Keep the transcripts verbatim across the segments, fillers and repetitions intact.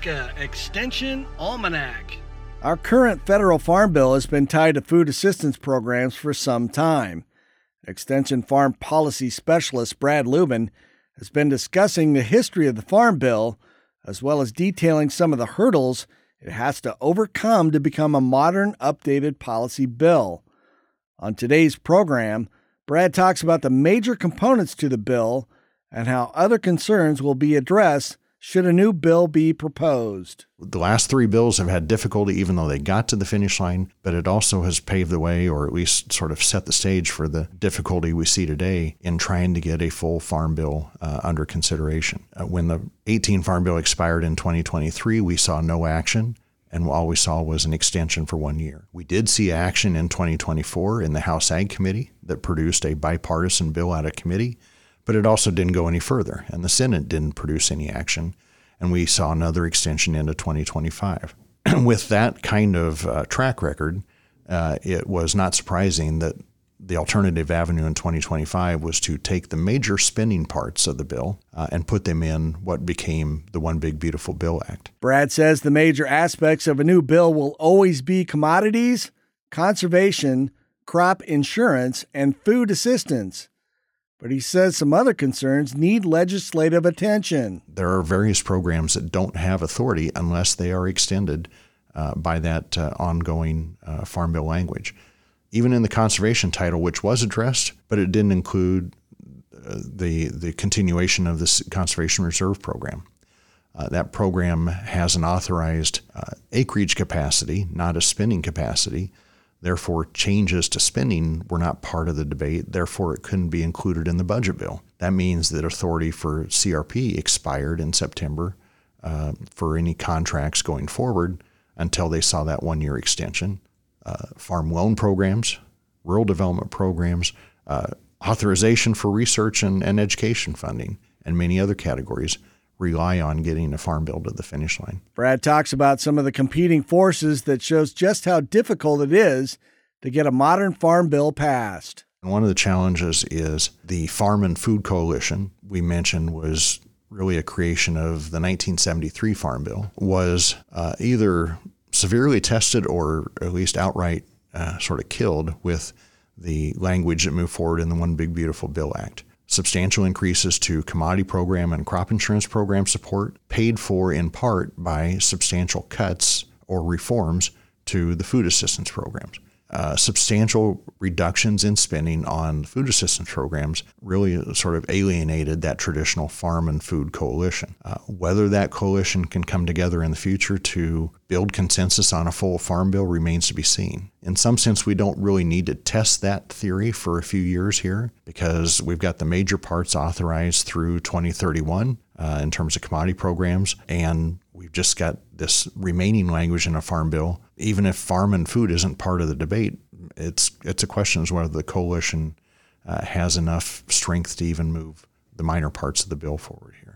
Nebraska Extension Almanac. Our current federal farm bill has been tied to food assistance programs for some time. Extension Farm Policy Specialist Brad Lubin has been discussing the history of the farm bill, as well as detailing some of the hurdles it has to overcome to become a modern, updated policy bill. On today's program, Brad talks about the major components to the bill and how other concerns will be addressed should a new bill be proposed. The last three bills have had difficulty even though they got to the finish line, but it also has paved the way, or at least sort of set the stage for the difficulty we see today in trying to get a full farm bill uh, under consideration. Uh, when the eighteen Farm Bill expired in twenty twenty-three, we saw no action, and all we saw was an extension for one year. We did see action in twenty twenty-four in the House Ag Committee that produced a bipartisan bill out of committee, but it also didn't go any further, and the Senate didn't produce any action, and we saw another extension into twenty twenty-five. With that kind of uh, track record, uh, it was not surprising that the alternative avenue in twenty twenty-five was to take the major spending parts of the bill uh, and put them in what became the One Big Beautiful Bill Act. Brad says the major aspects of a new bill will always be commodities, conservation, crop insurance, and food assistance. But he says some other concerns need legislative attention. There are various programs that don't have authority unless they are extended uh, by that uh, ongoing uh, Farm Bill language. Even in the conservation title, which was addressed, but it didn't include uh, the, the continuation of this Conservation Reserve Program. Uh, that program has an authorized uh, acreage capacity, not a spending capacity. Therefore, changes to spending were not part of the debate. Therefore, it couldn't be included in the budget bill. That means that authority for C R P expired in September uh, for any contracts going forward until they saw that one-year extension. Uh, farm loan programs, rural development programs, uh, authorization for research and, and education funding, and many other categories rely on getting a farm bill to the finish line. Brad talks about some of the competing forces that shows just how difficult it is to get a modern farm bill passed. And one of the challenges is the Farm and Food Coalition we mentioned was really a creation of the nineteen seventy-three Farm Bill, was uh, either severely tested or at least outright uh, sort of killed with the language that moved forward in the One Big Beautiful Bill Act. Substantial increases to commodity program and crop insurance program support, paid for in part by substantial cuts or reforms to the food assistance programs. Uh, substantial reductions in spending on food assistance programs really sort of alienated that traditional farm and food coalition. Uh, whether that coalition can come together in the future to build consensus on a full farm bill remains to be seen. In some sense, we don't really need to test that theory for a few years here because we've got the major parts authorized through twenty thirty-one uh, in terms of commodity programs, and we've just got this remaining language in a farm bill. Even if farm and food isn't part of the debate, it's it's a question as whether the coalition uh, has enough strength to even move the minor parts of the bill forward here.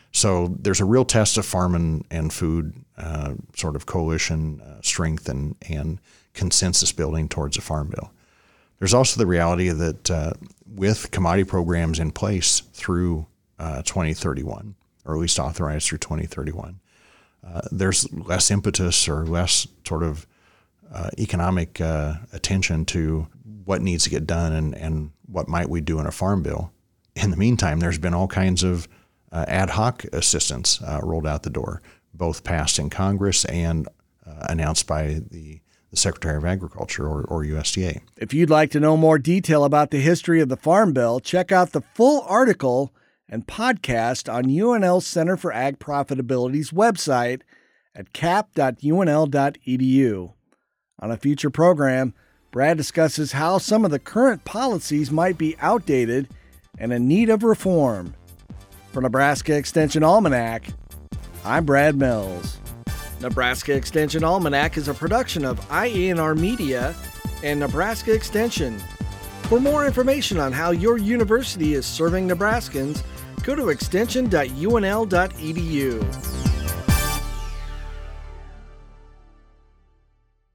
So there's a real test of farm and, and food uh, sort of coalition uh, strength and, and consensus building towards a farm bill. There's also the reality that uh, with commodity programs in place through uh, twenty thirty-one, or at least authorized through twenty thirty-one, Uh, there's less impetus or less sort of uh, economic uh, attention to what needs to get done and, and what might we do in a farm bill. In the meantime, there's been all kinds of uh, ad hoc assistance uh, rolled out the door, both passed in Congress and uh, announced by the, the Secretary of Agriculture or, or U S D A. If you'd like to know more detail about the history of the Farm Bill, check out the full article and podcast on U N L Center for Ag Profitability's website at cap dot U N L dot E D U. On a future program, Brad discusses how some of the current policies might be outdated and in need of reform. For Nebraska Extension Almanac, I'm Brad Mills. Nebraska Extension Almanac is a production of I A N R Media and Nebraska Extension. For more information on how your university is serving Nebraskans, go to extension dot U N L dot E D U.